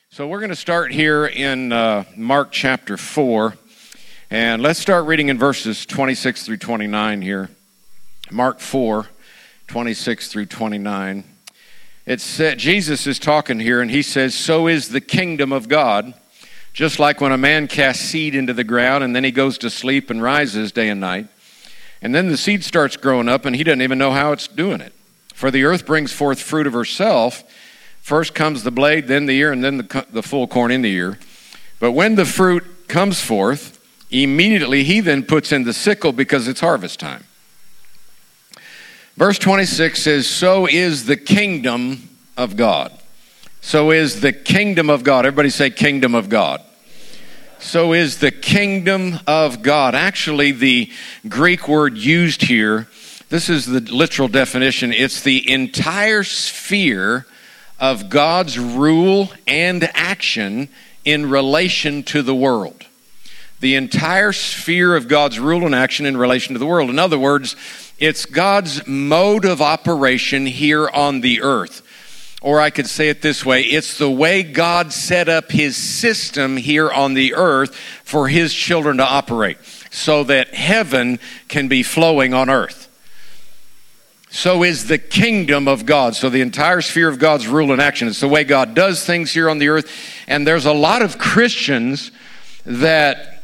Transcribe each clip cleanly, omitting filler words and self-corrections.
So we're going to start here in Mark chapter 4, and let's start reading in verses 26 through 29 here. Mark 4, 26 through 29. Jesus is talking here, and he says, "So is the kingdom of God, just like when a man casts seed into the ground, and then he goes to sleep and rises day and night. And then the seed starts growing up, and he doesn't even know how it's doing it. For the earth brings forth fruit of herself. First comes the blade, then the ear, and then the full corn in the ear. But when the fruit comes forth, immediately he then puts in the sickle because it's harvest time." Verse 26 says, "So is the kingdom of God." So is the kingdom of God. Everybody say kingdom of God. So is the kingdom of God. Actually, the Greek word used here, this is the literal definition. It's the entire sphere of God's rule and action in relation to the world. The entire sphere of God's rule and action in relation to the world. In other words, it's God's mode of operation here on the earth. Or I could say it this way, it's the way God set up his system here on the earth for his children to operate, so that heaven can be flowing on earth. So is the kingdom of God. So the entire sphere of God's rule and action. It's the way God does things here on the earth. And there's a lot of Christians that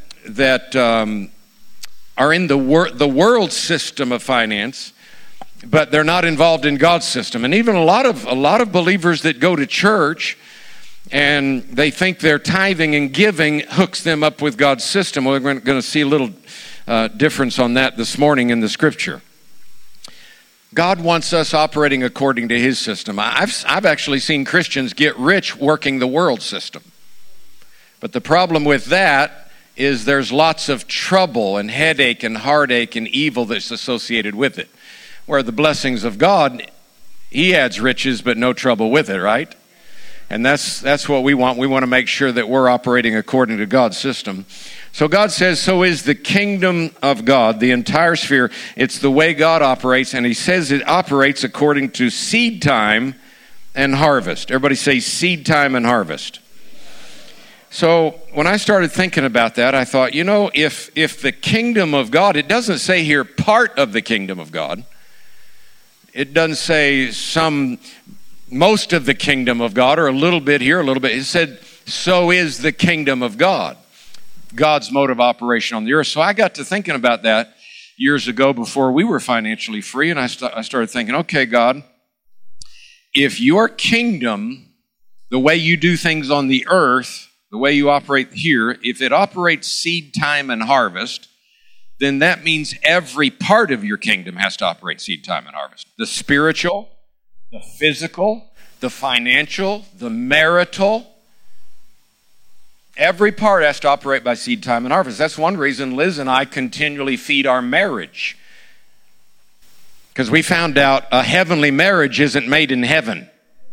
are in the world system of finance, but they're not involved in God's system. And even a lot of believers that go to church and they think their tithing and giving hooks them up with God's system. We're going to see a little difference on that this morning in the scripture. God wants us operating according to his system. I've actually seen Christians get rich working the world system. But the problem with that is there's lots of trouble and headache and heartache and evil that's associated with it. Where the blessings of God, he adds riches but no trouble with it, right? And that's what we want. We want to make sure that we're operating according to God's system. So God says, so is the kingdom of God, the entire sphere. It's the way God operates, and he says it operates according to seed time and harvest. Everybody say seed time and harvest. So when I started thinking about that, I thought, if the kingdom of God, it doesn't say here part of the kingdom of God. It doesn't say most of the kingdom of God, or a little bit here, a little bit. It said, so is the kingdom of God. God's mode of operation on the earth. So I got to thinking about that years ago before we were financially free, and I started thinking, okay, God, if your kingdom, the way you do things on the earth, the way you operate here, if it operates seed time and harvest, then that means every part of your kingdom has to operate seed time and harvest. The spiritual, the physical, the financial, the marital, every part has to operate by seed time and harvest. That's one reason Liz and I continually feed our marriage. Because we found out a heavenly marriage isn't made in heaven.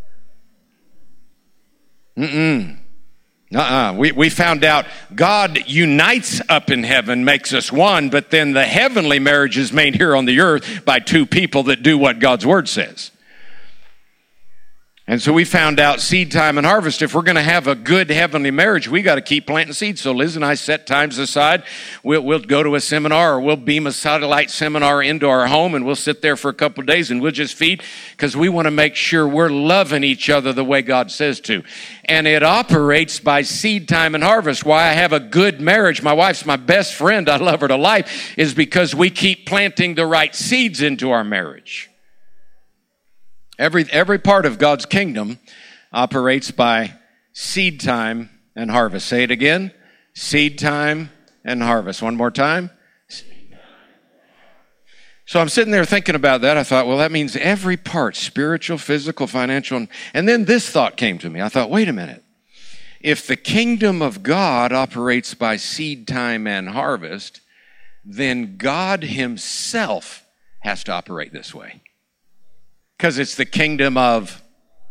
We found out God unites up in heaven, makes us one, but then the heavenly marriage is made here on the earth by two people that do what God's word says. And so we found out seed time and harvest. If we're going to have a good heavenly marriage, we got to keep planting seeds. So Liz and I set times aside. We'll go to a seminar, or we'll beam a satellite seminar into our home, and we'll sit there for a couple of days and we'll just feed, because we want to make sure we're loving each other the way God says to. And it operates by seed time and harvest. Why I have a good marriage, my wife's my best friend, I love her to life, is because we keep planting the right seeds into our marriage. Every part of God's kingdom operates by seed time and harvest. Say it again. Seed time and harvest. One more time. So I'm sitting there thinking about that. I thought, well, that means every part, spiritual, physical, financial. And then this thought came to me. I thought, wait a minute. If the kingdom of God operates by seed time and harvest, then God himself has to operate this way. Because it's the kingdom of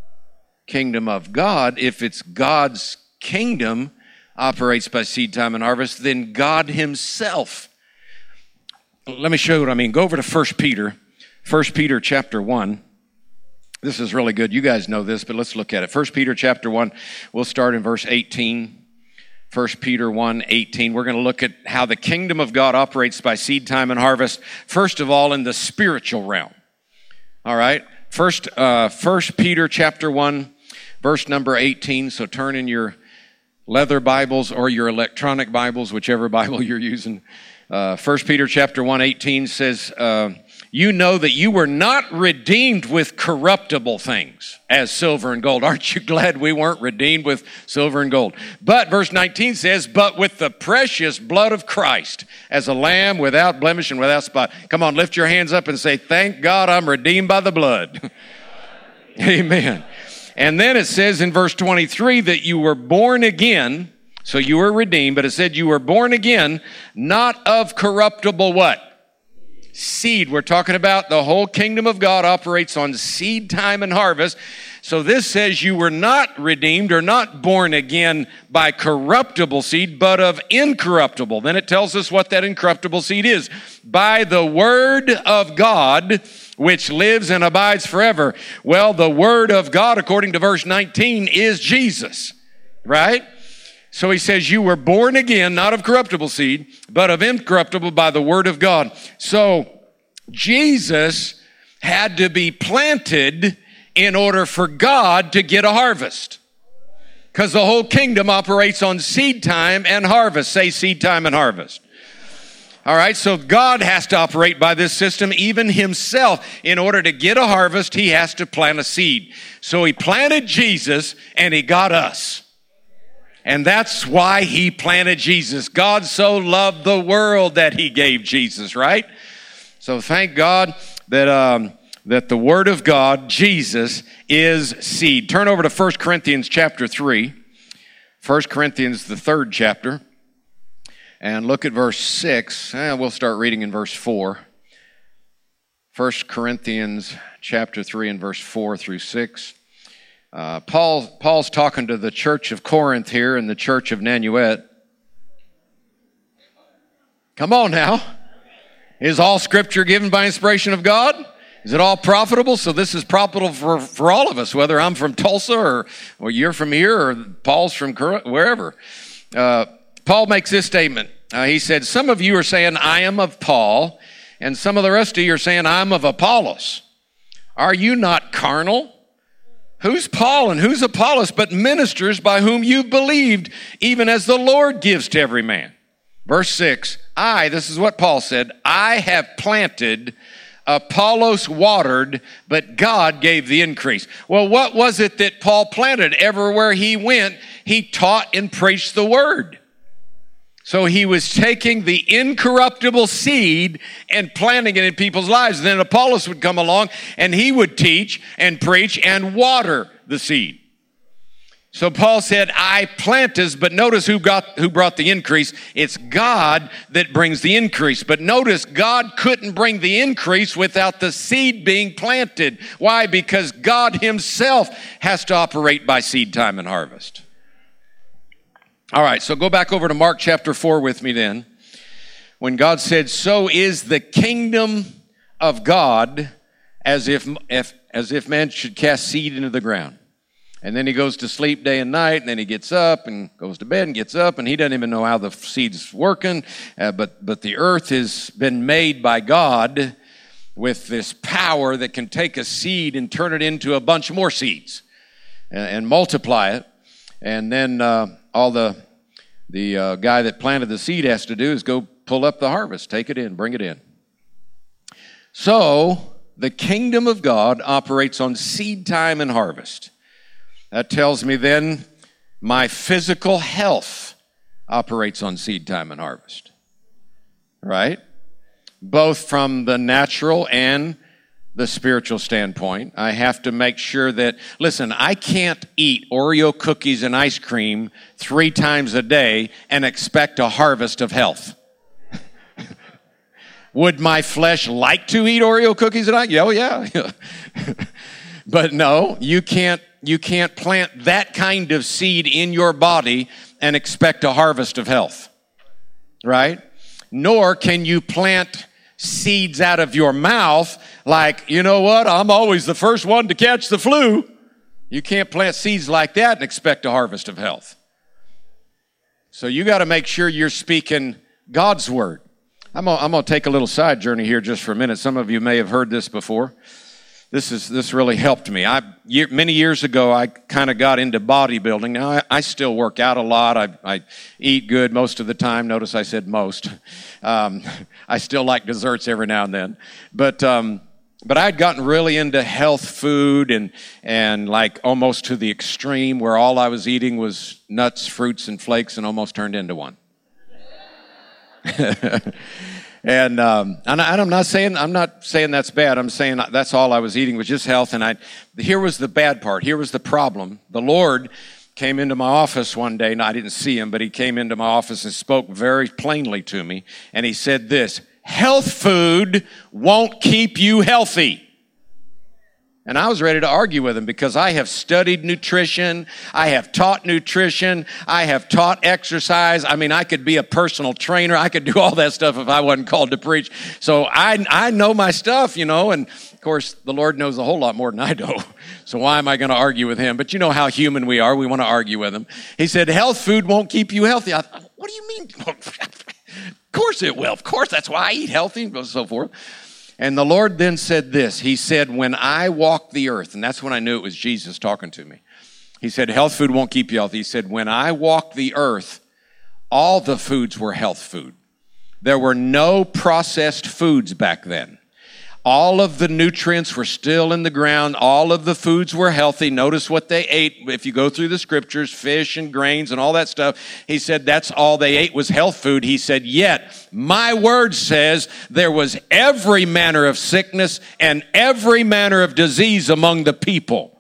God. If it's God's kingdom operates by seed time and harvest, then God himself. Let me show you what I mean. Go over to 1 Peter chapter 1. This is really good. You guys know this, but let's look at it. 1 Peter chapter 1, we'll start in verse 18. 1 Peter 1:18. We're going to look at how the kingdom of God operates by seed time and harvest. First of all, in the spiritual realm. All right. First Peter chapter 1, verse number 18. So turn in your leather Bibles or your electronic Bibles, whichever Bible you're using. 1 Peter chapter 1:18 says, you know that you were not redeemed with corruptible things as silver and gold. Aren't you glad we weren't redeemed with silver and gold? But verse 19 says, but with the precious blood of Christ as a lamb without blemish and without spot. Come on, lift your hands up and say, thank God I'm redeemed by the blood. Amen. And then it says in verse 23 that you were born again. So you were redeemed, but it said you were born again, not of corruptible what? Seed. We're talking about the whole kingdom of God operates on seed time and harvest. So this says you were not redeemed or not born again by corruptible seed, but of incorruptible. Then it tells us what that incorruptible seed is. By the word of God, which lives and abides forever. Well, the word of God, according to verse 19, is Jesus, right? So he says, you were born again, not of corruptible seed, but of incorruptible by the word of God. So Jesus had to be planted in order for God to get a harvest. Because the whole kingdom operates on seed time and harvest. Say seed time and harvest. All right, so God has to operate by this system, even himself. In order to get a harvest, he has to plant a seed. So he planted Jesus and he got us. And that's why he planted Jesus. God so loved the world that he gave Jesus, right? So thank God that that the word of God, Jesus, is seed. Turn over to 1 Corinthians chapter 3. 1 Corinthians, the 3rd chapter. And look at verse 6. We'll start reading in verse 4. 1 Corinthians chapter 3 and verse 4 through 6. Paul's talking to the church of Corinth here and the church of Nanuet. Come on now. Is all scripture given by inspiration of God? Is it all profitable? So this is profitable for all of us, whether I'm from Tulsa or you're from here or Paul's from wherever. Paul makes this statement. He said, some of you are saying, I am of Paul, and some of the rest of you are saying, I'm of Apollos. Are you not carnal? Who's Paul and who's Apollos but ministers by whom you've believed, even as the Lord gives to every man? Verse 6, this is what Paul said, I have planted, Apollos watered, but God gave the increase. Well, what was it that Paul planted? Everywhere he went, he taught and preached the word. So he was taking the incorruptible seed and planting it in people's lives. And then Apollos would come along and he would teach and preach and water the seed. So Paul said, I planted, but notice who brought the increase. It's God that brings the increase. But notice God couldn't bring the increase without the seed being planted. Why? Because God himself has to operate by seed time and harvest. All right, so go back over to Mark chapter 4 with me then. When God said, so is the kingdom of God as if man should cast seed into the ground. And then he goes to sleep day and night, and then he gets up and goes to bed and gets up, and he doesn't even know how the seed's working. But the earth has been made by God with this power that can take a seed and turn it into a bunch more seeds and multiply it. And then all the guy that planted the seed has to do is go pull up the harvest, take it in, bring it in. So the kingdom of God operates on seed time and harvest. That tells me then my physical health operates on seed time and harvest, right? Both from the natural and the spiritual standpoint. I have to make sure that, listen, I can't eat Oreo cookies and ice cream 3 times a day and expect a harvest of health. Would my flesh like to eat Oreo cookies and ice cream? Oh, yeah. But no, you can't plant that kind of seed in your body and expect a harvest of health, right? Nor can you plant seeds out of your mouth like, you know what, I'm always the first one to catch the flu. You can't plant seeds like that and expect a harvest of health. So you got to make sure you're speaking God's word. I'm going to take a little side journey here just for a minute. Some of you may have heard this before. This really helped me. Many years ago, I kind of got into bodybuilding. Now, I still work out a lot. I eat good most of the time. Notice I said most. I still like desserts every now and then. But I'd gotten really into health food and like almost to the extreme where all I was eating was nuts, fruits, and flakes and almost turned into one. And I'm not saying that's bad. I'm saying that's all I was eating was just health. And here was the bad part. Here was the problem. The Lord came into my office one day, and I didn't see him, but he came into my office and spoke very plainly to me. And he said this, health food won't keep you healthy. And I was ready to argue with him because I have studied nutrition. I have taught nutrition. I have taught exercise. I mean, I could be a personal trainer. I could do all that stuff if I wasn't called to preach. So I know my stuff, and of course, the Lord knows a whole lot more than I know. So why am I going to argue with him? But you know how human we are. We want to argue with him. He said, health food won't keep you healthy. I thought, what do you mean? Of course it will. Of course, that's why I eat healthy and so forth. And the Lord then said this. He said, when I walk the earth, and that's when I knew it was Jesus talking to me. He said, health food won't keep you healthy. He said, when I walk the earth, all the foods were health food. There were no processed foods back then. All of the nutrients were still in the ground. All of the foods were healthy. Notice what they ate. If you go through the scriptures, fish and grains and all that stuff, he said that's all they ate was health food. He said, yet my word says there was every manner of sickness and every manner of disease among the people.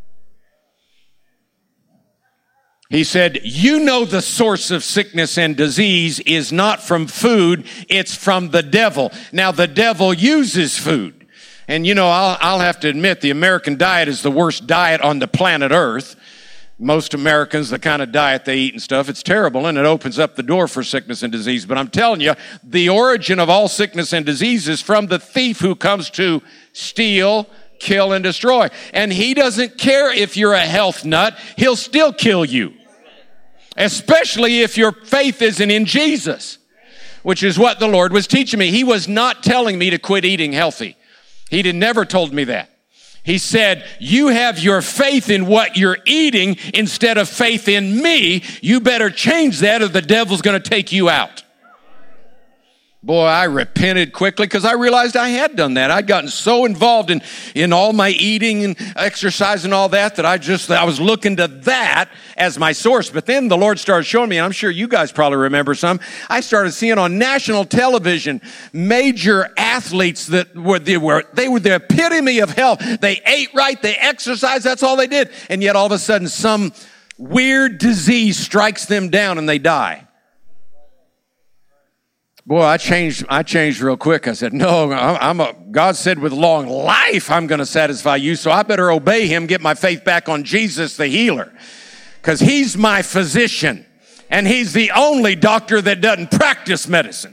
He said, you know the source of sickness and disease is not from food, it's from the devil. Now, the devil uses food. And, I'll have to admit, the American diet is the worst diet on the planet Earth. Most Americans, the kind of diet they eat and stuff, it's terrible, and it opens up the door for sickness and disease. But I'm telling you, the origin of all sickness and disease is from the thief who comes to steal, kill, and destroy. And he doesn't care if you're a health nut, he'll still kill you. Especially if your faith isn't in Jesus, which is what the Lord was teaching me. He was not telling me to quit eating healthy. He never told me that. He said, you have your faith in what you're eating instead of faith in me. You better change that or the devil's going to take you out. Boy, I repented quickly because I realized I had done that. I'd gotten so involved in all my eating and exercise and all that I was looking to that as my source. But then the Lord started showing me, and I'm sure you guys probably remember some, I started seeing on national television major athletes that were the epitome of health. They ate right, they exercised, that's all they did. And yet all of a sudden some weird disease strikes them down and they die. Boy, I changed real quick. I said, no, God said with long life, I'm going to satisfy you. So I better obey him, get my faith back on Jesus, the healer, because he's my physician and he's the only doctor that doesn't practice medicine.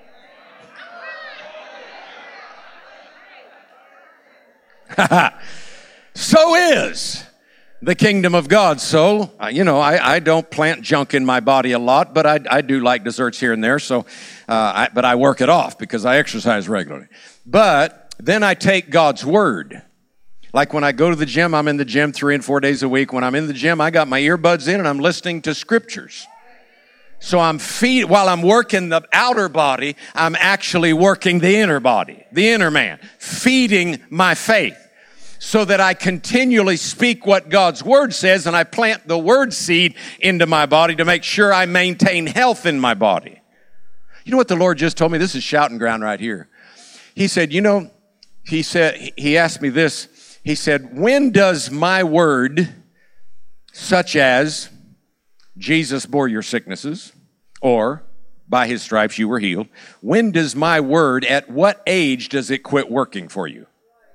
So is the kingdom of God. So, I don't plant junk in my body a lot, but I do like desserts here and there. So, but I work it off because I exercise regularly. But then I take God's word. Like when I go to the gym, I'm in the gym 3 and 4 days a week. When I'm in the gym, I got my earbuds in and I'm listening to scriptures. So while I'm working the outer body, I'm actually working the inner body, the inner man, feeding my faith, so that I continually speak what God's word says and I plant the word seed into my body to make sure I maintain health in my body. You know what the Lord just told me? This is shouting ground right here. He said, he asked me this. He said, when does my word, such as Jesus bore your sicknesses, or by his stripes you were healed, when does my word, at what age does it quit working for you?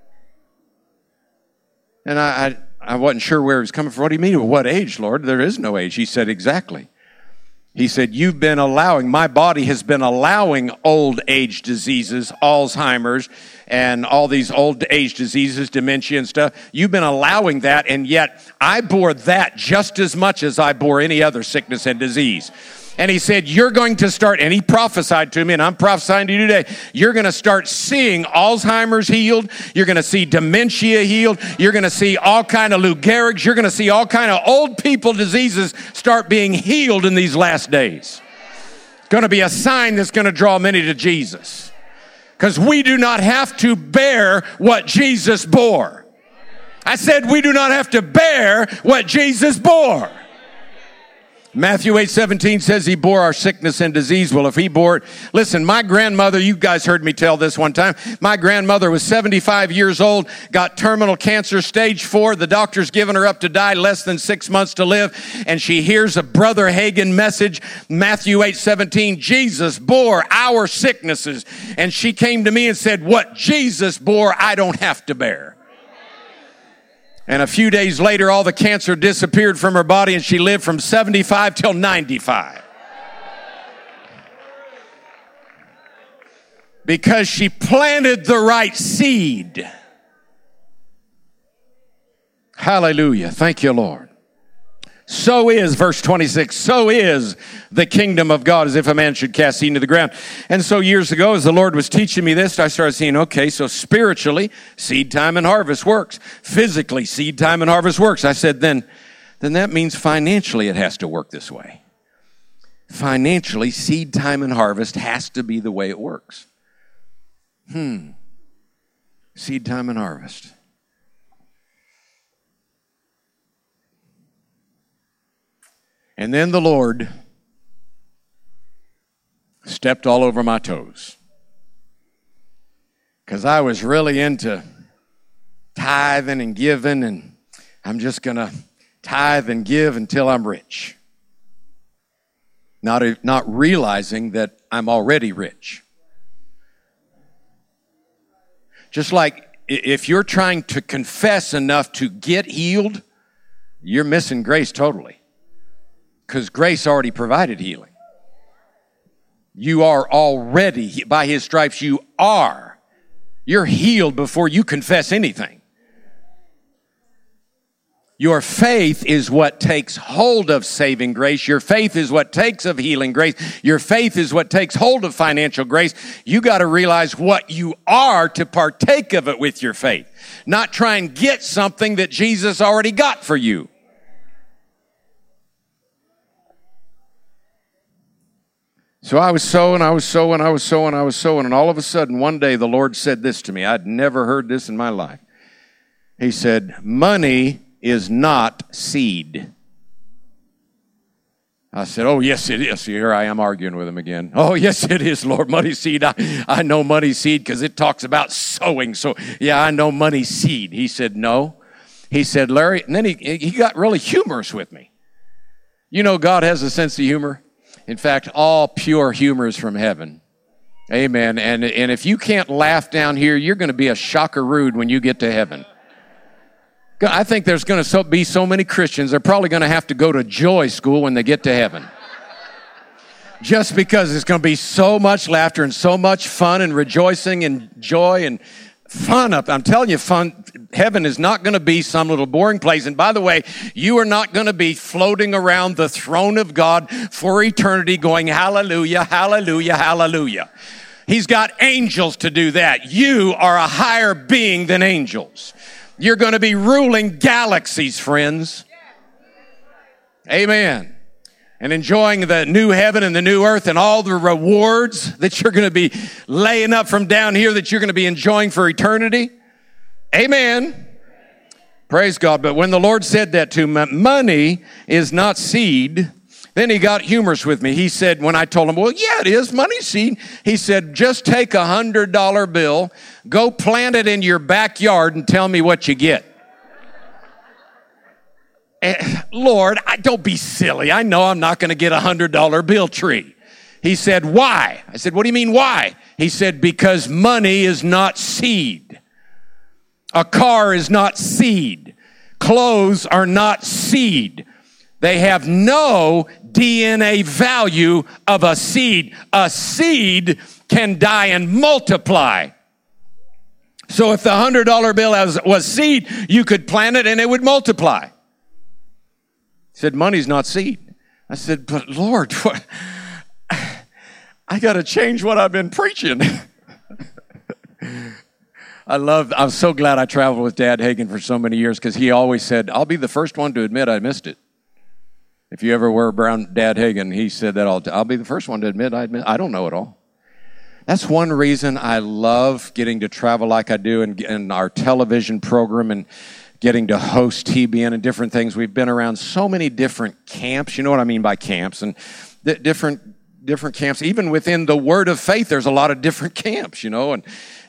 And I wasn't sure where he was coming from. What do you mean? What age, Lord? There is no age. He said, exactly. He said, my body has been allowing old age diseases, Alzheimer's, and all these old age diseases, dementia and stuff. You've been allowing that, and yet I bore that just as much as I bore any other sickness and disease. And he said, you're going to start, and he prophesied to me, and I'm prophesying to you today, you're going to start seeing Alzheimer's healed. You're going to see dementia healed. You're going to see all kind of Lou Gehrig's. You're going to see all kind of old people diseases start being healed in these last days. It's going to be a sign that's going to draw many to Jesus. Because we do not have to bear what Jesus bore. I said we do not have to bear what Jesus bore. Matthew 8:17 says he bore our sickness and disease. Well, if he bore it, listen, my grandmother, you guys heard me tell this one time. My grandmother was 75 years old, got terminal cancer, stage 4. The doctor's given her up to die, less than 6 months to live. And she hears a Brother Hagin message, Matthew 8:17, Jesus bore our sicknesses. And she came to me and said, what Jesus bore, I don't have to bear. And a few days later, all the cancer disappeared from her body, and she lived from 75 till 95. Because she planted the right seed. Hallelujah. Thank you, Lord. So is, verse 26, so is the kingdom of God as if a man should cast seed into the ground. And so years ago, as the Lord was teaching me this, I started seeing, okay, so spiritually, seed time and harvest works. Physically, seed time and harvest works. I said, then that means financially it has to work this way. Financially, seed time and harvest has to be the way it works. Seed time and harvest. And then the Lord stepped all over my toes. Because I was really into tithing and giving, and I'm just going to tithe and give until I'm rich. Not realizing that I'm already rich. Just like if you're trying to confess enough to get healed, you're missing grace totally. Because grace already provided healing. You are already, by his stripes, you're healed before you confess anything. Your faith is what takes hold of saving grace. Your faith is what takes of healing grace. Your faith is what takes hold of financial grace. You got to realize what you are to partake of it with your faith. Not try and get something that Jesus already got for you. So I was sowing, and all of a sudden, one day, the Lord said this to me. I'd never heard this in my life. He said, money is not seed. I said, oh, yes, it is. Here I am arguing with him again. Oh, yes, it is, Lord. Money seed. I know money seed because it talks about sowing. So, yeah, I know money seed. He said, no. He said, Larry, and then he got really humorous with me. You know, God has a sense of humor. In fact, all pure humor is from heaven. Amen. And if you can't laugh down here, you're going to be a shockeroo when you get to heaven. I think there's going to be so many Christians, they're probably going to have to go to joy school when they get to heaven. Just because it's going to be so much laughter and so much fun and rejoicing and joy and fun up. I'm telling you, fun. Heaven is not going to be some little boring place. And by the way, you are not going to be floating around the throne of God for eternity going, hallelujah, hallelujah, hallelujah. He's got angels to do that. You are a higher being than angels. You're going to be ruling galaxies, friends. Amen. And enjoying the new heaven and the new earth and all the rewards that you're going to be laying up from down here that you're going to be enjoying for eternity. Amen. Praise God. But when the Lord said that to me, money is not seed, then he got humorous with me. He said, when I told him, well, yeah, it is money seed. He said, just take a $100 bill, go plant it in your backyard and tell me what you get. Lord, don't be silly. I know I'm not going to get a $100 bill tree. He said, why? I said, what do you mean why? He said, because money is not seed. A car is not seed. Clothes are not seed. They have no DNA value of a seed. A seed can die and multiply. So if the $100 bill was seed, you could plant it and it would multiply. He said, money's not seed. I said, but Lord, what? I got to change what I've been preaching. I'm so glad I traveled with Dad Hagin for so many years, because he always said, I'll be the first one to admit I missed it. If you ever were around Dad Hagin, he said that all the time. I'll be the first one to admit I don't know it all. That's one reason I love getting to travel like I do, and our television program, and getting to host TBN and different things. We've been around so many different camps. You know what I mean by camps, and different camps. Even within the Word of Faith, there's a lot of different camps, you know,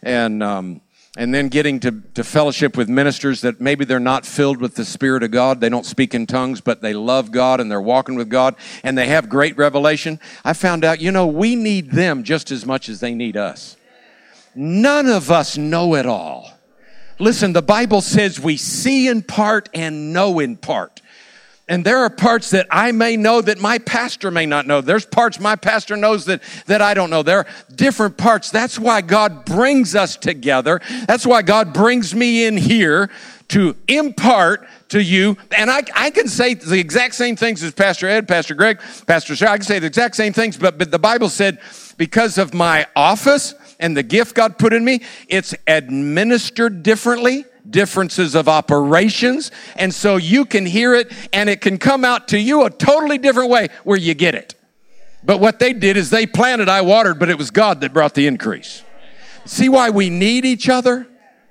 and then getting to fellowship with ministers that maybe they're not filled with the Spirit of God. They don't speak in tongues, but they love God and they're walking with God and they have great revelation. I found out, you know, we need them just as much as they need us. None of us know it all. Listen, the Bible says we see in part and know in part. And there are parts that I may know that my pastor may not know. There's parts my pastor knows that I don't know. There are different parts. That's why God brings us together. That's why God brings me in here to impart to you. And I can say the exact same things as Pastor Ed, Pastor Greg, Pastor Sarah. I can say the exact same things, but the Bible said because of my office and the gift God put in me, it's administered differently. Differences of operations, and so you can hear it and it can come out to you a totally different way where you get it. But what they did is they planted, I watered, but it was God that brought the increase. See why we need each other?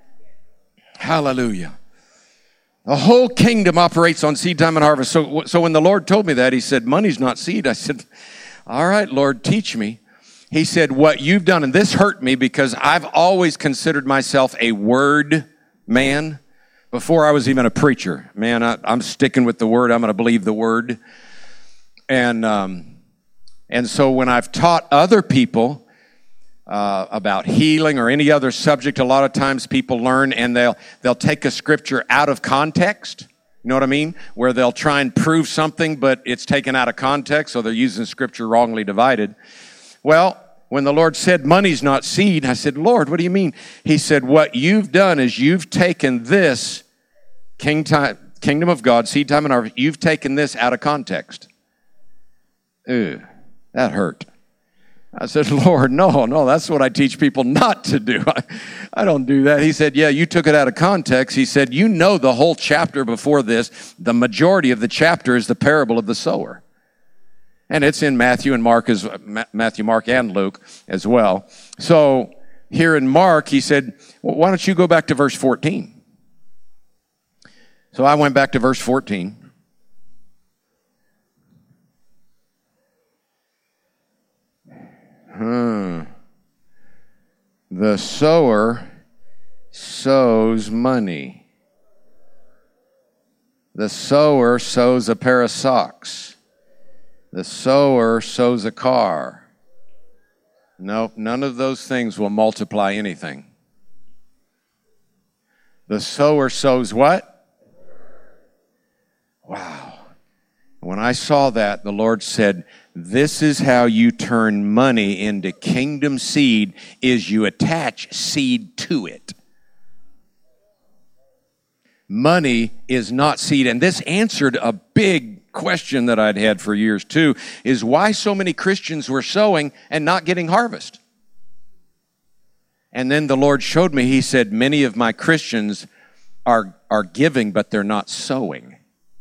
Hallelujah. The whole kingdom operates on seed time and harvest. So when the Lord told me that, he said, money's not seed. I said, all right, Lord, teach me. He said, what you've done, and this hurt me because I've always considered myself a word man, before I was even a preacher. Man, I'm sticking with the word. I'm going to believe the word. And so when I've taught other people about healing or any other subject, a lot of times people learn and they'll take a scripture out of context. You know what I mean? Where they'll try and prove something, but it's taken out of context, so they're using scripture wrongly divided. Well, when the Lord said, money's not seed, I said, Lord, what do you mean? He said, what you've done is you've taken this kingdom of God, seed time and harvest, you've taken this out of context. Ew, that hurt. I said, Lord, no, that's what I teach people not to do. I don't do that. He said, yeah, you took it out of context. He said, you know the whole chapter before this, the majority of the chapter is the parable of the sower. And it's in Matthew, Mark, and Luke as well. So here in Mark, he said, well, why don't you go back to verse 14? So I went back to verse 14. The sower sows money. The sower sows a pair of socks. The sower sows a car. Nope, none of those things will multiply anything. The sower sows what? Wow. When I saw that, the Lord said, this is how you turn money into kingdom seed, is you attach seed to it. Money is not seed. And this answered a big question that I'd had for years too, is why so many Christians were sowing and not getting harvest. And then the Lord showed me, he said, many of my Christians are giving, but they're not sowing.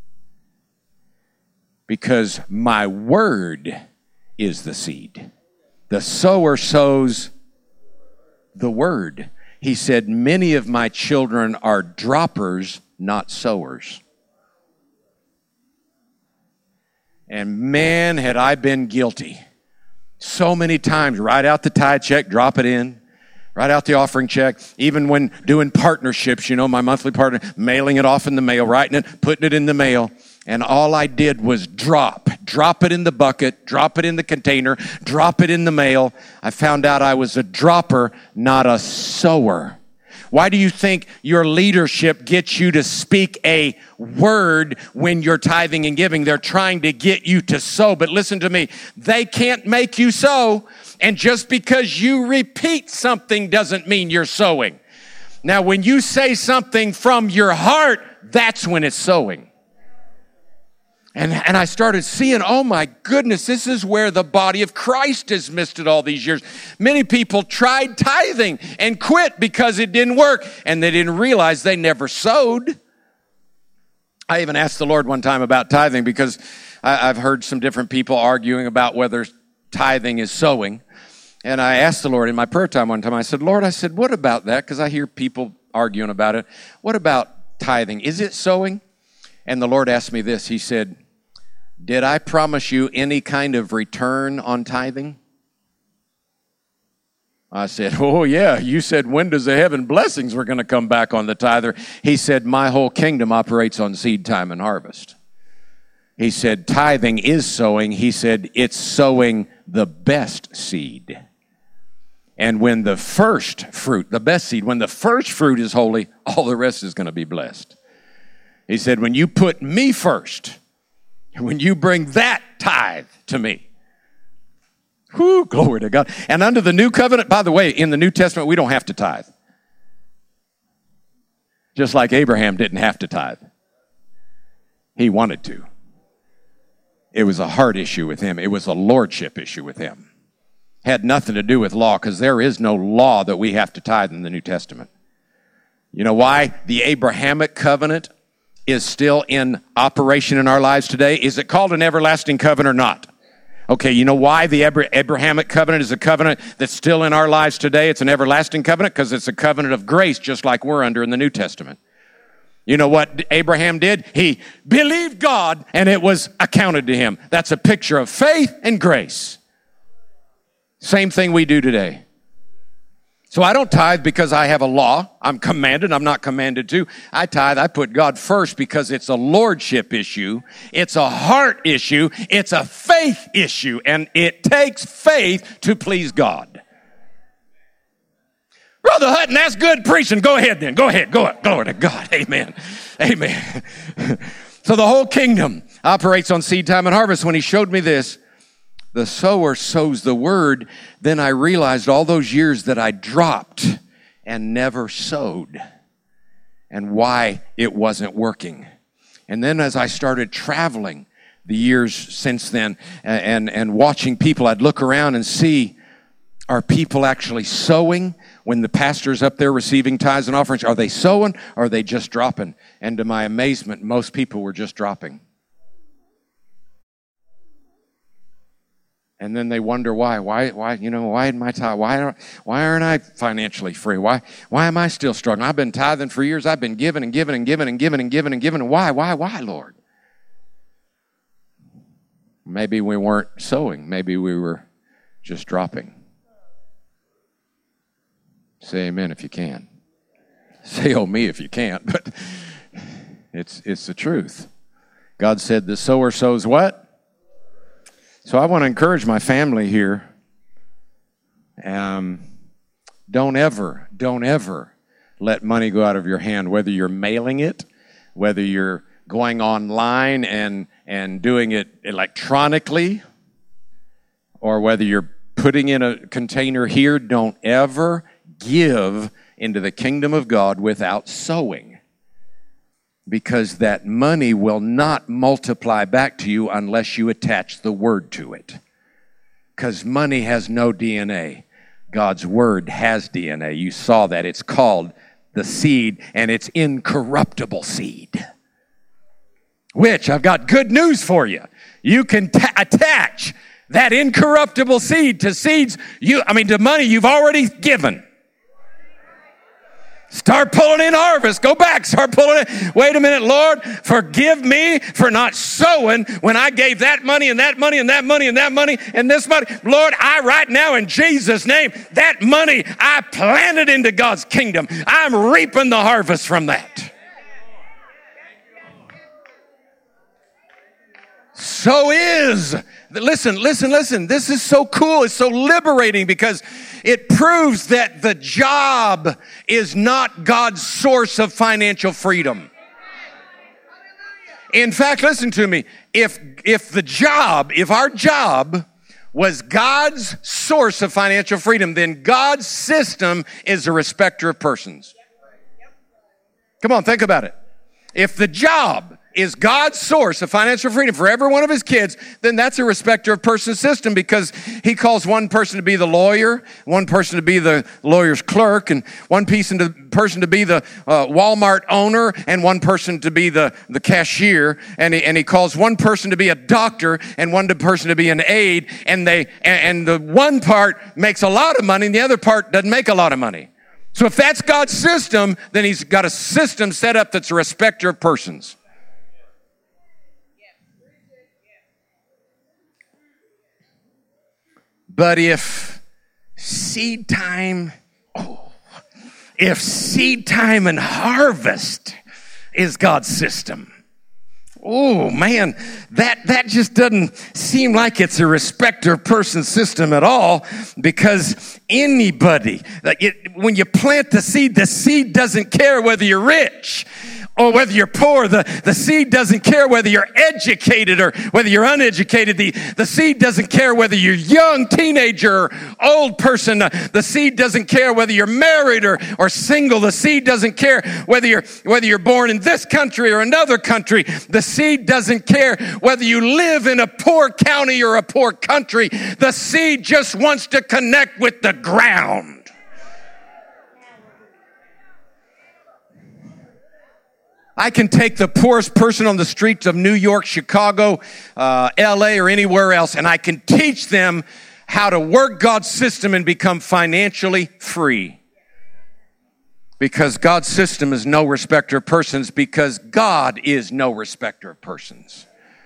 Because my word is the seed. The sower sows the word. He said, many of my children are droppers, not sowers. And man, had I been guilty. So many times, write out the tithe check, drop it in. Write out the offering check. Even when doing partnerships, you know, my monthly partner, mailing it off in the mail, writing it, putting it in the mail. And all I did was drop it in the bucket, drop it in the container, drop it in the mail. I found out I was a dropper, not a sower. Why do you think your leadership gets you to speak a word when you're tithing and giving? They're trying to get you to sow. But listen to me, they can't make you sow. And just because you repeat something doesn't mean you're sowing. Now, when you say something from your heart, that's when it's sowing. And I started seeing, oh my goodness, this is where the body of Christ has missed it all these years. Many people tried tithing and quit because it didn't work, and they didn't realize they never sowed. I even asked the Lord one time about tithing because I've heard some different people arguing about whether tithing is sowing. And I asked the Lord in my prayer time one time, I said, Lord, what about that? Because I hear people arguing about it. What about tithing? Is it sowing? And the Lord asked me this. He said, did I promise you any kind of return on tithing? I said, oh yeah, you said windows of heaven blessings were going to come back on the tither. He said, my whole kingdom operates on seed time and harvest. He said, tithing is sowing. He said, it's sowing the best seed. And when the first fruit, the best seed, when the first fruit is holy, all the rest is going to be blessed. He said, when you put me first, when you bring that tithe to me, whoo, glory to God. And under the new covenant, by the way, in the New Testament, we don't have to tithe. Just like Abraham didn't have to tithe. He wanted to. It was a heart issue with him. It was a lordship issue with him. Had nothing to do with law, because there is no law that we have to tithe in the New Testament. You know why the Abrahamic covenant is still in operation in our lives today? Is it called an everlasting covenant or not? Okay, you know why the Abrahamic covenant is a covenant that's still in our lives today? It's an everlasting covenant because it's a covenant of grace, just like we're under in the New Testament. You know what Abraham did? He believed God and it was accounted to him. That's a picture of faith and grace. Same thing we do today. So I don't tithe because I have a law. I'm commanded. I'm not commanded to. I tithe. I put God first because it's a lordship issue. It's a heart issue. It's a faith issue. And it takes faith to please God. Brother Hutton, that's good preaching. Go ahead then. Go ahead. Glory to God. Amen. Amen. So the whole kingdom operates on seed time and harvest. When he showed me this, the sower sows the word, then I realized all those years that I dropped and never sowed and why it wasn't working. And then as I started traveling the years since then and watching people, I'd look around and see, are people actually sowing when the pastor's up there receiving tithes and offerings? Are they sowing or are they just dropping? And to my amazement, most people were just dropping. And then they wonder why in my tithe, why aren't I financially free? Why am I still struggling? I've been tithing for years. I've been giving and giving and giving and giving and giving and giving. Why, Lord? Maybe we weren't sowing. Maybe we were just dropping. Say amen if you can. Say oh me if you can't. But it's the truth. God said the sower sows what? So I want to encourage my family here. Don't ever let money go out of your hand, whether you're mailing it, whether you're going online and doing it electronically, or whether you're putting in a container here. Don't ever give into the kingdom of God without sowing, because that money will not multiply back to you unless you attach the word to it. Because money has no DNA. God's word has DNA. You saw that. It's called the seed, and it's incorruptible seed. Which, I've got good news for you. You can attach that incorruptible seed to to money you've already given. Start pulling in harvest. Go back. Start pulling in. Wait a minute, Lord. Forgive me for not sowing when I gave that money and that money and that money and that money and this money. Lord, I right now in Jesus' name, that money I planted into God's kingdom. I'm reaping the harvest from that. So is Listen. This is so cool. It's so liberating because it proves that the job is not God's source of financial freedom. In fact, listen to me. If our job was God's source of financial freedom, then God's system is a respecter of persons. Come on, think about it. If the job is God's source of financial freedom for every one of his kids, then that's a respecter of persons system, because he calls one person to be the lawyer, one person to be the lawyer's clerk, and one person to be the Walmart owner, and one person to be the cashier, and he calls one person to be a doctor and one person to be an aide, and the one part makes a lot of money and the other part doesn't make a lot of money. So if that's God's system, then he's got a system set up that's a respecter of persons. But if seed time and harvest is God's system, oh man, that just doesn't seem like it's a respecter of person system at all, because anybody, when you plant the seed doesn't care whether you're rich or whether you're poor. The seed doesn't care whether you're educated or whether you're uneducated. The seed doesn't care whether you're young, teenager, or old person. The seed doesn't care whether you're married or single. The seed doesn't care whether you're born in this country or another country. The seed doesn't care whether you live in a poor county or a poor country. The seed just wants to connect with the ground. I can take the poorest person on the streets of New York, Chicago, LA, or anywhere else, and I can teach them how to work God's system and become financially free. Because God's system is no respecter of persons, because God is no respecter of persons.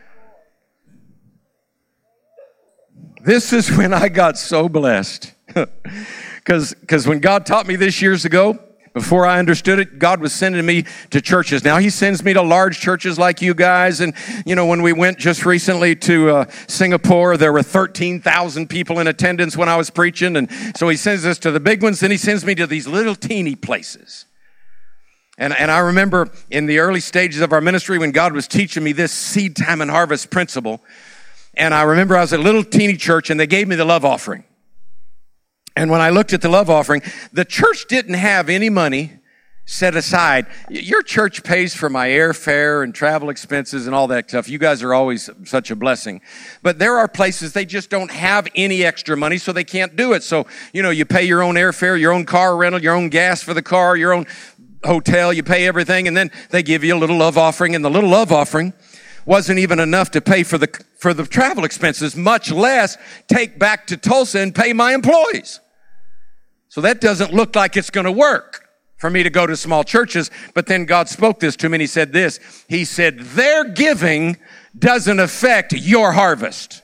This is when I got so blessed. Because when God taught me this years ago, before I understood it, God was sending me to churches. Now, he sends me to large churches like you guys. And, when we went just recently to Singapore, there were 13,000 people in attendance when I was preaching. And so he sends us to the big ones. Then he sends me to these little teeny places. And I remember in the early stages of our ministry when God was teaching me this seed time and harvest principle. And I remember I was at a little teeny church and they gave me the love offering. And when I looked at the love offering, the church didn't have any money set aside. Your church pays for my airfare and travel expenses and all that stuff. You guys are always such a blessing. But there are places they just don't have any extra money, so they can't do it. So, you pay your own airfare, your own car rental, your own gas for the car, your own hotel, you pay everything, and then they give you a little love offering. And the little love offering wasn't even enough to pay for the travel expenses, much less take back to Tulsa and pay my employees. So that doesn't look like it's going to work for me to go to small churches. But then God spoke this to me and he said this. He said, their giving doesn't affect your harvest.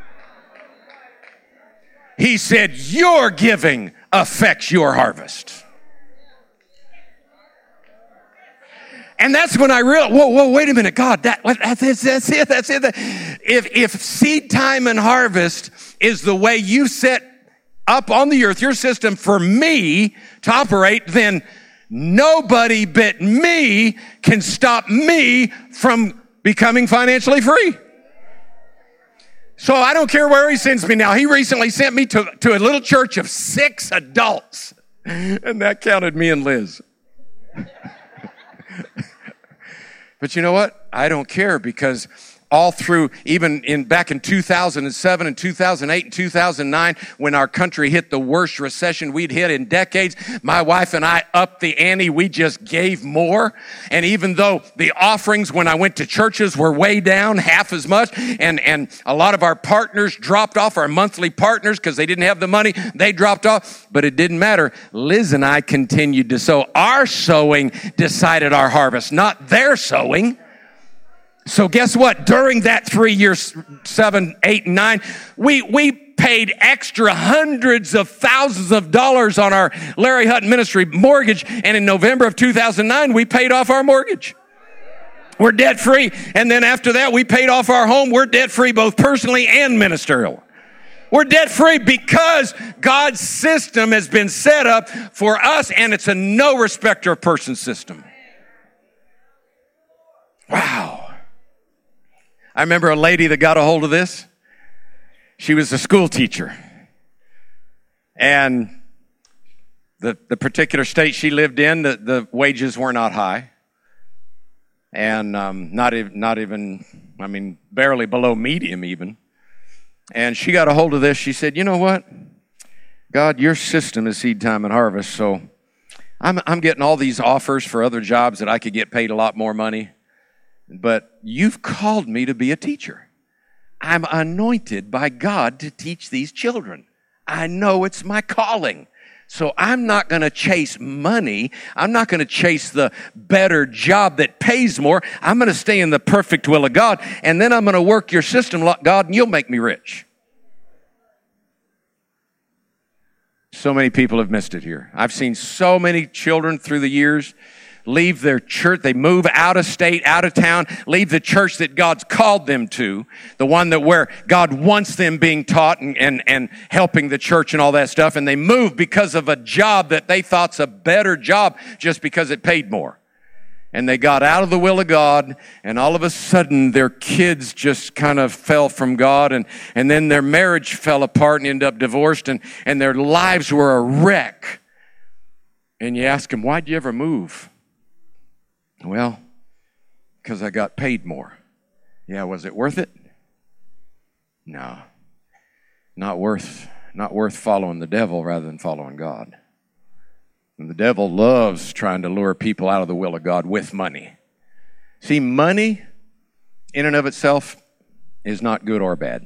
He said, your giving affects your harvest. And that's when I realized, whoa, wait a minute, God, that's it. If seed time and harvest is the way you set up on the earth, your system for me to operate, then nobody but me can stop me from becoming financially free. So I don't care where he sends me now. He recently sent me to a little church of 6 adults, and that counted me and Liz. But you know what? I don't care, because all through, even back in 2007 and 2008 and 2009, when our country hit the worst recession we'd hit in decades, my wife and I upped the ante. We just gave more. And even though the offerings when I went to churches were way down, half as much, and a lot of our partners dropped off, our monthly partners, because they didn't have the money, they dropped off. But it didn't matter. Liz and I continued to sow. Our sowing decided our harvest, not their sowing. So guess what? During that 3 years, 7, 8, and 9, we paid extra hundreds of thousands of dollars on our Larry Hutton Ministry mortgage. And in November of 2009, we paid off our mortgage. We're debt free. And then after that, we paid off our home. We're debt free both personally and ministerial. We're debt free because God's system has been set up for us, and it's a no respecter of person system. Wow. I remember a lady that got a hold of this. She was a school teacher. And the particular state she lived in, the wages were not high. And not even, I mean, barely below medium even. And she got a hold of this. She said, you know what? God, your system is seed time and harvest, so I'm getting all these offers for other jobs that I could get paid a lot more money. But you've called me to be a teacher. I'm anointed by God to teach these children. I know it's my calling. So I'm not going to chase money. I'm not going to chase the better job that pays more. I'm going to stay in the perfect will of God. And then I'm going to work your system, God, and you'll make me rich. So many people have missed it here. I've seen so many children through the years leave their church. They move out of state, out of town, leave the church that God's called them to, the one that where God wants them being taught and helping the church and all that stuff. And they move because of a job that they thought's a better job just because it paid more. And they got out of the will of God, and all of a sudden their kids just kind of fell from God, and then their marriage fell apart and ended up divorced, and their lives were a wreck. And you ask them, why'd you ever move? Well, because I got paid more. Yeah, was it worth it? No. Not worth following the devil rather than following God. And the devil loves trying to lure people out of the will of God with money. See, money in and of itself is not good or bad.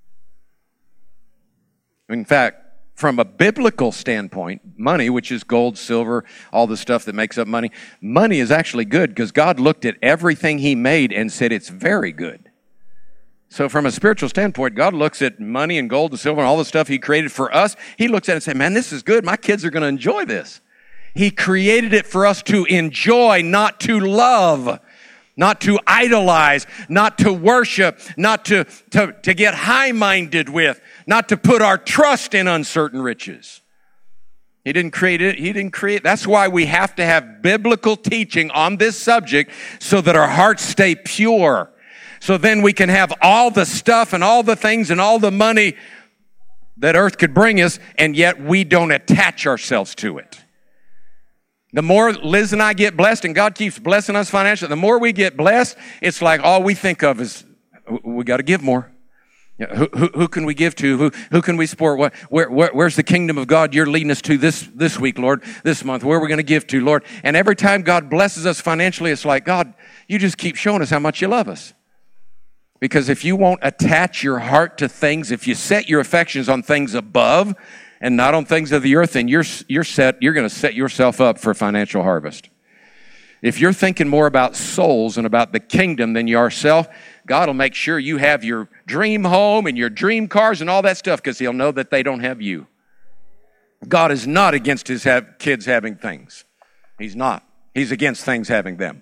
In fact, from a biblical standpoint, money, which is gold, silver, all the stuff that makes up money, money is actually good because God looked at everything He made and said it's very good. So from a spiritual standpoint, God looks at money and gold and silver and all the stuff He created for us. He looks at it and says, man, this is good. My kids are going to enjoy this. He created it for us to enjoy, not to love, not to idolize, not to worship, not to get high-minded with, not to put our trust in uncertain riches. He didn't create it. That's why we have to have biblical teaching on this subject so that our hearts stay pure. So then we can have all the stuff and all the things and all the money that earth could bring us, and yet we don't attach ourselves to it. The more Liz and I get blessed, and God keeps blessing us financially, the more we get blessed, it's like all we think of is, we got to give more. Who can we give to? Who can we support? Where's the kingdom of God you're leading us to this week, Lord, this month? Where are we going to give to, Lord? And every time God blesses us financially, it's like, God, you just keep showing us how much you love us. Because if you won't attach your heart to things, if you set your affections on things above and not on things of the earth, then you're going to set yourself up for financial harvest. If you're thinking more about souls and about the kingdom than yourself, God will make sure you have your dream home and your dream cars and all that stuff because He'll know that they don't have you. God is not against His kids having things. He's not. He's against things having them.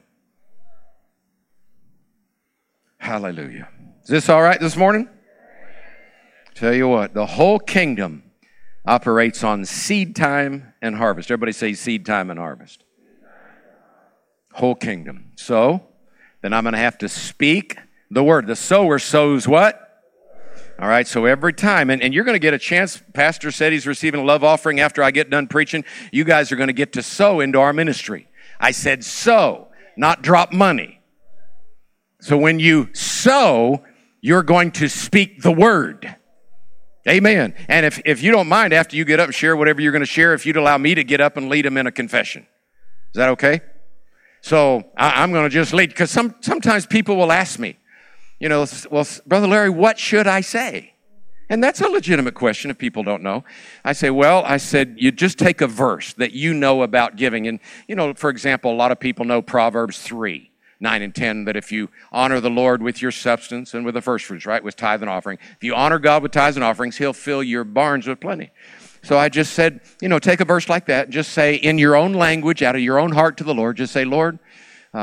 Hallelujah. Is this all right this morning? Tell you what, the whole kingdom operates on seed time and harvest. Everybody say seed time and harvest. Whole kingdom. So, then I'm going to have to speak the word. The sower sows what? All right, so every time, and you're going to get a chance. Pastor said he's receiving a love offering after I get done preaching. You guys are going to get to sow into our ministry. I said sow, not drop money. So when you sow, you're going to speak the word. Amen. And if you don't mind, after you get up and share whatever you're going to share, if you'd allow me to get up and lead them in a confession. Is that okay? So I'm going to just lead, because sometimes people will ask me, well, Brother Larry, what should I say? And that's a legitimate question if people don't know. I said, you just take a verse that you know about giving. And, for example, a lot of people know Proverbs 3, 9 and 10, that if you honor the Lord with your substance and with the first fruits, right, with tithe and offering, if you honor God with tithes and offerings, He'll fill your barns with plenty. So I just said, take a verse like that, just say in your own language, out of your own heart to the Lord, just say, Lord,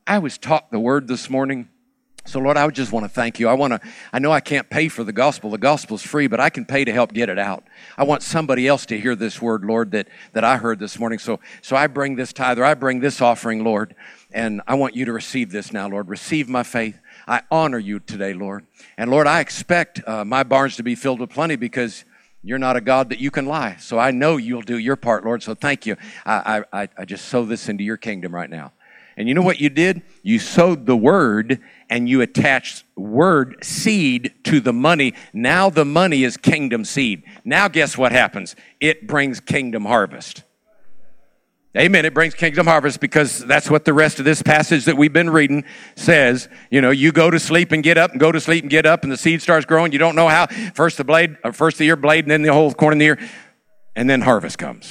I was taught the word this morning. So, Lord, I just want to thank you. I know I can't pay for the gospel. The gospel's free, but I can pay to help get it out. I want somebody else to hear this word, Lord, that I heard this morning. So I bring this tithe, or I bring this offering, Lord, and I want you to receive this now, Lord. Receive my faith. I honor you today, Lord. And, Lord, I expect my barns to be filled with plenty because you're not a God that you can lie. So I know you'll do your part, Lord. So thank you. I just sow this into your kingdom right now. And you know what you did? You sowed the word and you attached word seed to the money. Now the money is kingdom seed. Now guess what happens? It brings kingdom harvest. Amen. It brings kingdom harvest because that's what the rest of this passage that we've been reading says. You know, you go to sleep and get up and go to sleep and get up and the seed starts growing. You don't know how. First the ear blade and then the whole corn in the ear. And then harvest comes.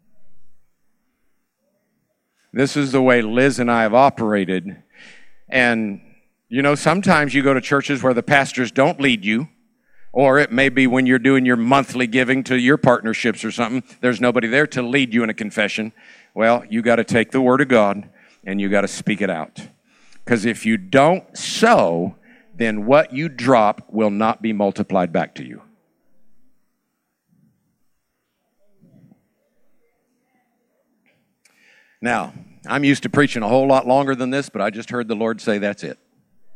This is the way Liz and I have operated. And, you know, sometimes you go to churches where the pastors don't lead you, or it may be when you're doing your monthly giving to your partnerships or something, there's nobody there to lead you in a confession. Well, you got to take the word of God and you got to speak it out. Because if you don't sow, then what you drop will not be multiplied back to you. Now, I'm used to preaching a whole lot longer than this, but I just heard the Lord say that's it.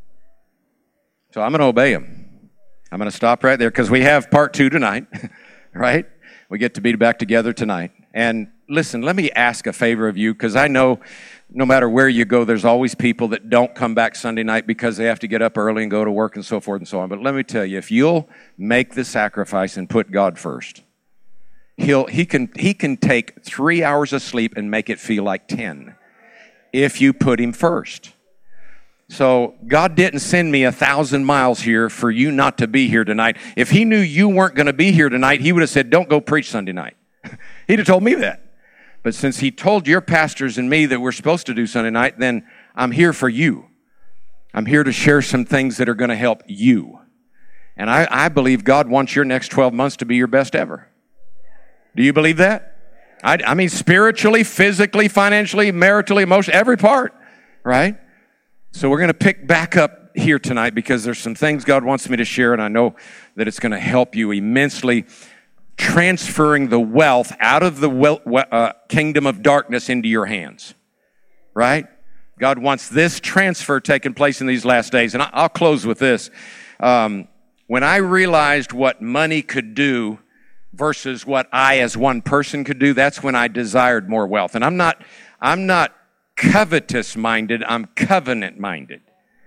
So I'm going to obey him. I'm going to stop right there because we have part 2 tonight, right? We get to be back together tonight. And listen, let me ask a favor of you because I know no matter where you go, there's always people that don't come back Sunday night because they have to get up early and go to work and so forth and so on. But let me tell you, if you'll make the sacrifice and put God first, He can take 3 hours of sleep and make it feel like 10 if you put him first. So God didn't send me 1,000 miles here for you not to be here tonight. If he knew you weren't going to be here tonight, he would have said, don't go preach Sunday night. He'd have told me that. But since he told your pastors and me that we're supposed to do Sunday night, then I'm here for you. I'm here to share some things that are going to help you. And I believe God wants your next 12 months to be your best ever. Do you believe that? I mean, spiritually, physically, financially, maritally, emotionally, every part, right? So we're going to pick back up here tonight because there's some things God wants me to share, and I know that it's going to help you immensely transferring the wealth out of the kingdom of darkness into your hands, right? God wants this transfer taking place in these last days. And I'll close with this. When I realized what money could do versus what I as one person could do, that's when I desired more wealth. And I'm not covetous-minded, I'm covenant-minded.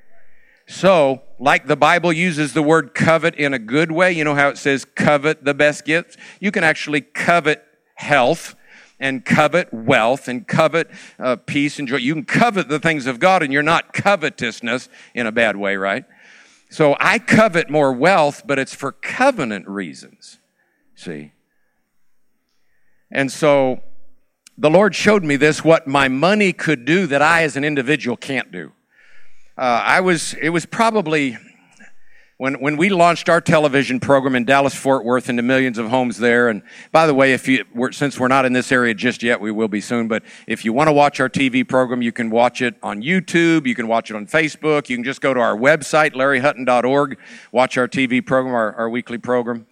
So, like the Bible uses the word covet in a good way, you know how it says covet the best gifts? You can actually covet health and covet wealth and covet peace and joy. You can covet the things of God and you're not covetousness in a bad way, right? So I covet more wealth, but it's for covenant reasons. See? And so the Lord showed me this, what my money could do that I as an individual can't do. It was probably when we launched our television program in Dallas-Fort Worth into millions of homes there. And by the way, since we're not in this area just yet, we will be soon. But if you want to watch our TV program, you can watch it on YouTube. You can watch it on Facebook. You can just go to our website, larryhutton.org, watch our TV program, our weekly program.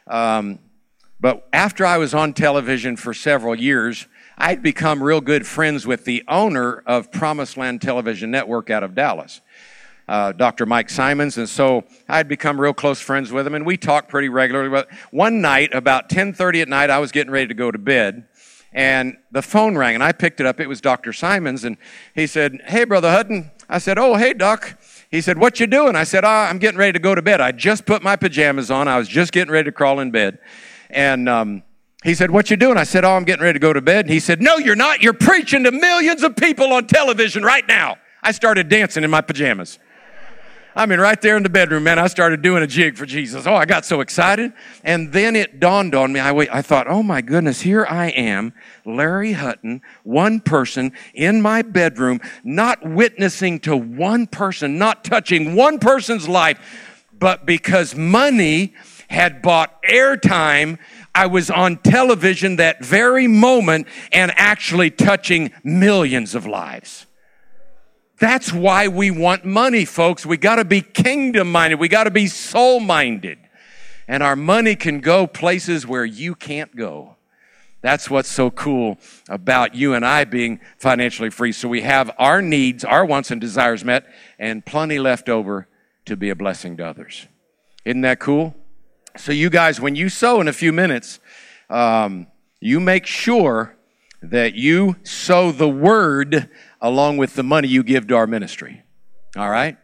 But after I was on television for several years, I'd become real good friends with the owner of Promised Land Television Network out of Dallas, Dr. Mike Simons. And so I'd become real close friends with him, and we talked pretty regularly. But one night, about 10:30 at night, I was getting ready to go to bed, and the phone rang, and I picked it up. It was Dr. Simons, and he said, "Hey, Brother Hutton." I said, "Oh, hey, Doc." He said, "What you doing?" I said, "I'm getting ready to go to bed. I just put my pajamas on. I was just getting ready to crawl in bed." And he said, "What you doing?" I said, "Oh, I'm getting ready to go to bed." And he said, "No, you're not. You're preaching to millions of people on television right now." I started dancing in my pajamas. I mean, right there in the bedroom, man, I started doing a jig for Jesus. Oh, I got so excited. And then it dawned on me. I thought, oh, my goodness, here I am, Larry Hutton, one person in my bedroom, not witnessing to one person, not touching one person's life, but because money had bought airtime, I was on television that very moment and actually touching millions of lives. That's why we want money, folks. We got to be kingdom-minded. We got to be soul-minded. And our money can go places where you can't go. That's what's so cool about you and I being financially free. So we have our needs, our wants and desires met, and plenty left over to be a blessing to others. Isn't that cool? So you guys, when you sow in a few minutes, you make sure that you sow the word along with the money you give to our ministry. All right?